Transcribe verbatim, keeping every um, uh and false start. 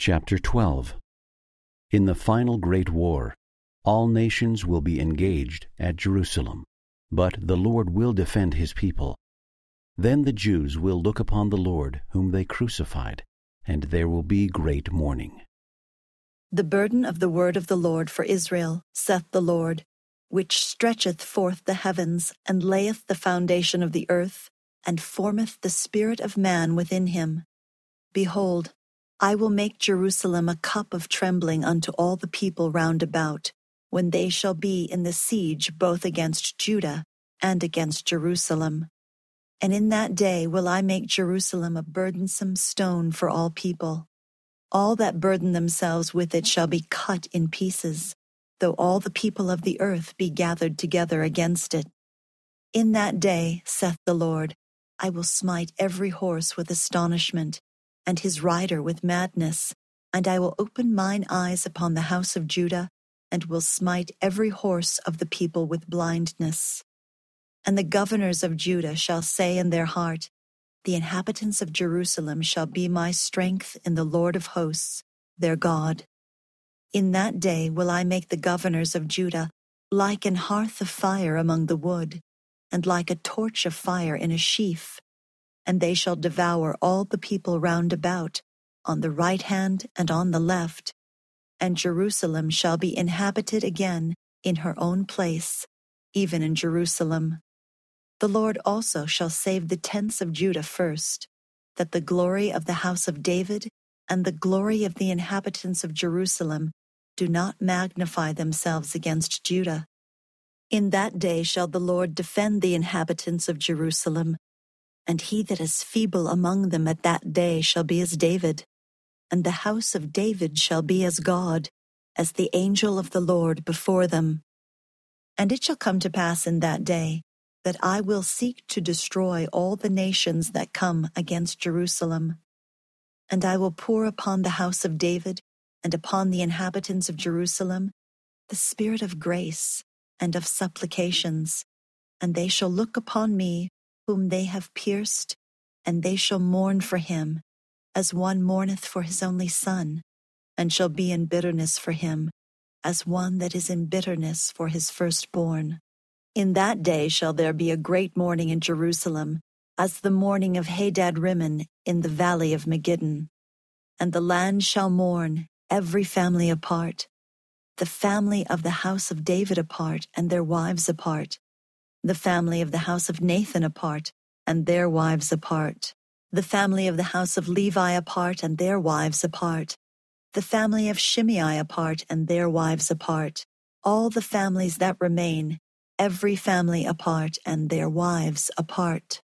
Chapter twelve. In the final great war, all nations will be engaged at Jerusalem, but the Lord will defend his people. Then the Jews will look upon the Lord whom they crucified, and there will be great mourning. The burden of the word of the Lord for Israel, saith the Lord, which stretcheth forth the heavens, and layeth the foundation of the earth, and formeth the spirit of man within him. Behold, I will make Jerusalem a cup of trembling unto all the people round about, when they shall be in the siege both against Judah and against Jerusalem. And in that day will I make Jerusalem a burdensome stone for all people. All that burden themselves with it shall be cut in pieces, though all the people of the earth be gathered together against it. In that day, saith the Lord, I will smite every horse with astonishment, and his rider with madness, and I will open mine eyes upon the house of Judah, and will smite every horse of the people with blindness. And the governors of Judah shall say in their heart, The inhabitants of Jerusalem shall be my strength in the Lord of hosts, their God. In that day will I make the governors of Judah like an hearth of fire among the wood, and like a torch of fire in a sheaf. And they shall devour all the people round about, on the right hand and on the left. And Jerusalem shall be inhabited again in her own place, even in Jerusalem. The Lord also shall save the tents of Judah first, that the glory of the house of David and the glory of the inhabitants of Jerusalem do not magnify themselves against Judah. In that day shall the Lord defend the inhabitants of Jerusalem, and he that is feeble among them at that day shall be as David, and the house of David shall be as God, as the angel of the Lord before them. And it shall come to pass in that day, that I will seek to destroy all the nations that come against Jerusalem. And I will pour upon the house of David and upon the inhabitants of Jerusalem the spirit of grace and of supplications, and they shall look upon me whom they have pierced, and they shall mourn for him, as one mourneth for his only son, and shall be in bitterness for him, as one that is in bitterness for his firstborn. In that day shall there be a great mourning in Jerusalem, as the mourning of Hadad-rimmon in the valley of Megiddon. And the land shall mourn, every family apart, the family of the house of David apart, and their wives apart, the family of the house of Nathan apart, and their wives apart, the family of the house of Levi apart, and their wives apart, the family of Shimei apart, and their wives apart, all the families that remain, every family apart, and their wives apart.